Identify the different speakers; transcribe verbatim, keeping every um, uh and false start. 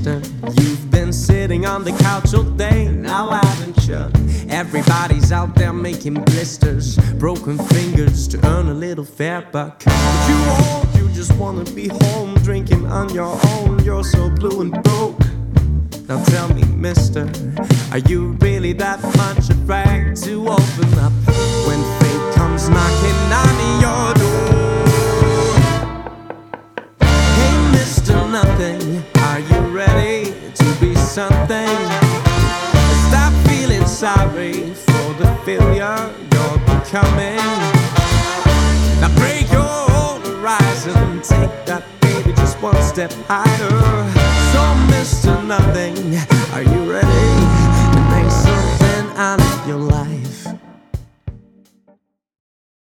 Speaker 1: mister. You've been sitting on the couch all day, now haven't you? Everybody's out there making blisters, broken fingers to earn a little fair buck. But you won't, you just wanna be home, drinking on your own. You're so blue and broke. Now tell me, mister, are you really that much afraid to open up when fate comes knocking on your door? Hey, Mister Nothing, are you ready to be something? Stop feeling sorry for the failure you're becoming. Now break your own horizon, take that baby just one step higher. So Mister Nothing, are you